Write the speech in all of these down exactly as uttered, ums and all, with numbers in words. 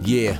Yeah.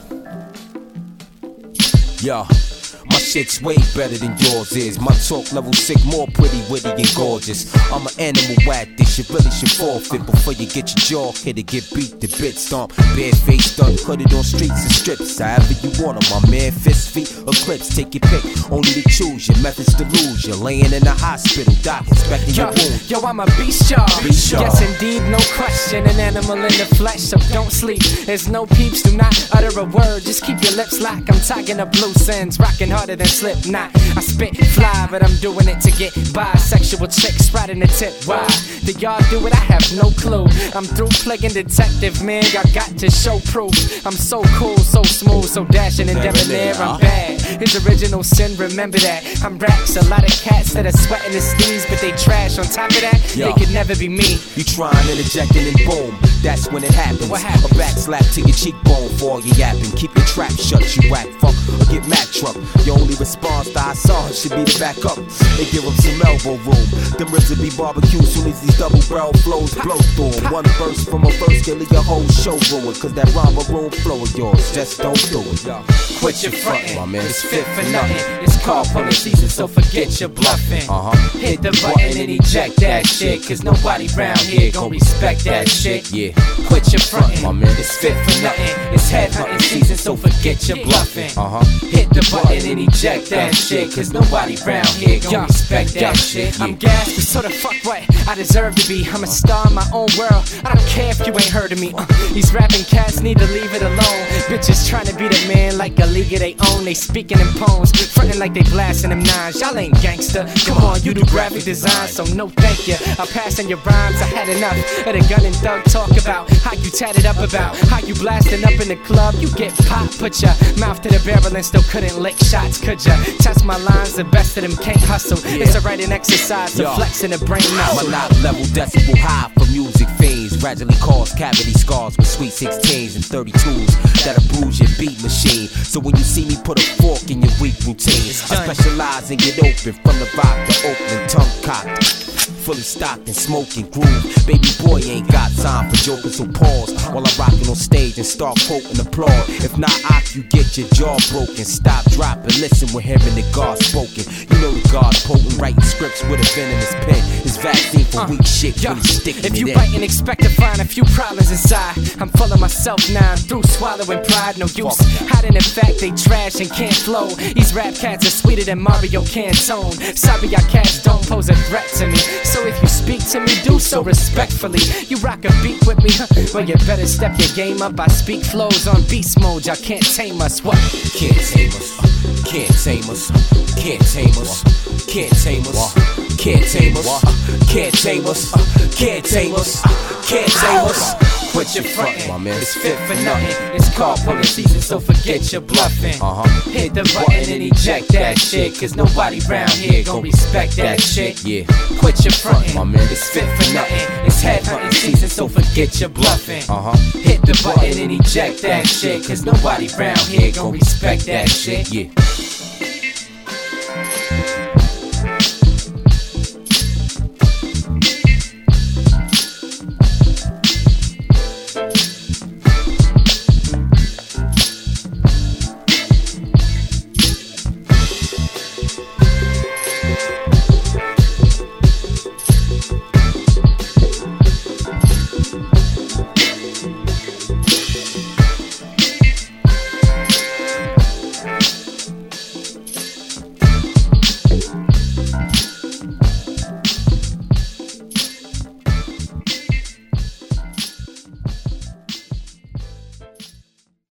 Yo. My shit's way better than yours is. My talk level sick, more pretty, witty, and gorgeous. I'm an animal at this, you really should forfeit before you get your jaw hit or get beat to bit stomp. Bare-faced, done, hooded on streets and strips. However you want them, my man, fist, feet, or clips. Take your pick, only to choose your methods to lose. You're laying in the hospital, doc inspecting yo, your wound. Yo, I'm a beast, y'all. Beast, y'all. Yes, indeed, no question. An animal in the flesh, so don't sleep. There's no peeps, do not utter a word. Just keep your lips locked. I'm talking up loose ends, rocking harder than Slipknot. I spit fly, but I'm doing it to get by. Sexual chicks riding the tip. Why? Do y'all do it? I have no clue. I'm through playing detective, man. I got to show proof. I'm so cool, so smooth, so dashing and debonair. I'm bad. His original sin, remember that. I'm racks, a lot of cats that are sweating the steez, but they trash. On top of that, Yo. they could never be me. You trying, interjecting, and boom, that's when it happens. What happens? A back slap to your cheekbone for all you yapping. Keep your trap shut, you whack fuck, or get Mack truck. Your only response to our song should be to back up and give them some elbow room. Them ribs will be barbecue soon as these double barrel flows blow through 'em. One verse from a verse can leave your whole show ruined. Cause that rhyme room flow of yours, just don't do it. Quit your frontin', my man. it's fit for nothing. It's car pulling season, so forget your bluffing. Uh-huh. Hit the button and eject that shit, cause nobody round here gon' respect that shit. Yeah. Quit your frontin', my man. it's fit for nothing. It's head hunting season, so forget your bluffing. Uh-huh. Hit the button and eject that shit, cause nobody round here gon' respect that shit. I'm gassed, but so the fuck what I deserve to be. I'm a star in my own world, I don't care if you ain't heard of me. uh, These rapping cats need to leave it alone. Bitches trying to be the man like a league of they own. They speaking in poems, frontin' like they blasting them nines. Y'all ain't gangster, come on, you do graphic design, so no thank you. I'm passing your rhymes, I had enough of the gun and thug talk about how you tatted up about how you blasting up in the club. You get popped, put your mouth to the barrel and still couldn't lick shots, could ya? Test my lines, the best of them can't hustle. It's a writing exercise, so flexing the brain muscle. My knock level decibel high for music fiends. Gradually cause cavity scars with sweet sixteens and thirty-twos that'll bruise your beat machine. So when you see me put a fork in your weak routine, I specialize and get open from the rock to Oakland, tongue cocked, fully stocked and smoking groove. Baby boy ain't got time for joking, so pause while I'm rocking on stage and start quoting applaud. If not, I you get your jaw broken. Stop, drop, and listen when hearing the God spoken. You know the God potent, writing scripts with a venomous pen. His vaccine for uh, weak shit, yo, really sticking if you it write and expect to find a few problems inside, I'm full of myself now, I'm through swallowing pride, no use. Hiding the fact they trash and can't flow. These rap cats are sweeter than Mario Cantone. Sorry, y'all cats don't pose a threat to me. So if you speak to me, do so respectfully. You rock a beat with me, huh? Well, you better step your game up. I speak flows on beast mode, y'all can't tame us. What? Can't tame us, uh, can't tame us, uh, can't tame us, uh, can't tame us, uh, can't tame us, uh, can't tame us, uh, can't tame us, uh, can't tame us. Quit your frontin', my man. it's fit for nothing. It's car pulling season, so forget your bluffing. Uh-huh. Hit the button and eject that shit, cause nobody round here gon' respect that shit. Yeah. Quit your frontin', my man. it's fit for nothing. It's head hunting season, so forget your bluffing. Uh-huh. Hit the button and eject that shit, cause nobody round here gon' respect that shit. Yeah.